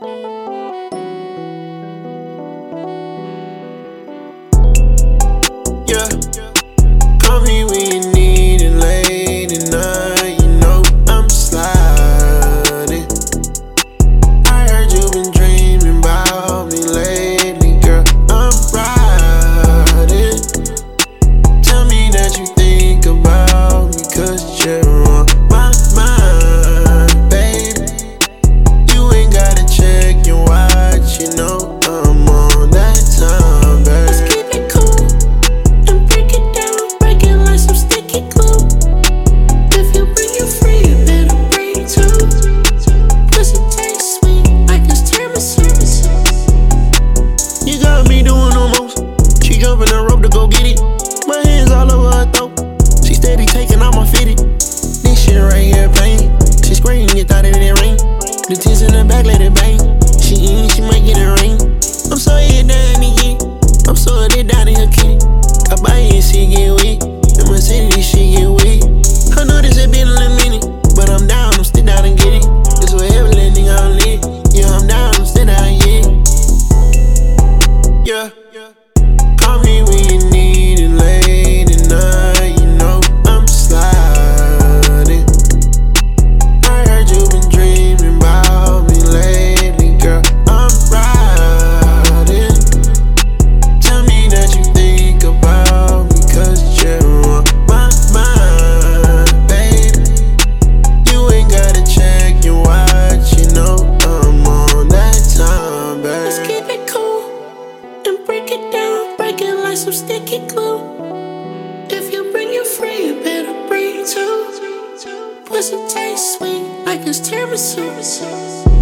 Yeah, call me when you need it late at night. You know I'm sliding. I heard you been dreaming about me lately, girl. I'm riding. Tell me that you think about me, 'cause you're on my mind, baby. You ain't gotta check your watch, you know I'm on that time, baby. Let's keep it cool and break it down, break it like some sticky glue. If you bring your friend, you better bring two. Pussy taste sweet like it's tiramisu. You got me doing the most. She jumping the rope to go get it. My hands all over her throat. She steady taking out my fitted. This shit right here pain. She screaming, you thought it didn't ring. The tits in the back, let it bang. She eating, she might get a ring. I'm so head down to get it. I'm so head down in her kitty. I buy it and she get wet. In my city, this shit get wet. I know this has been a little minute, but I'm down, I'm still down and get it. This whatever little nigga I'm lit. Yeah, I'm down, I'm still down, yeah. Call me when you need it late at night. You know I'm sliding. I heard you been dreaming about me lately, girl. I'm riding. Tell me that you think about me, 'cause you're on my mind, baby. You ain't gotta check your watch, you know I'm on that time, Let's baby. keep it cool and break it down, break it like some sticky glue. If you bring your friend, you better bring two. Pussy taste sweet like it's tiramisu.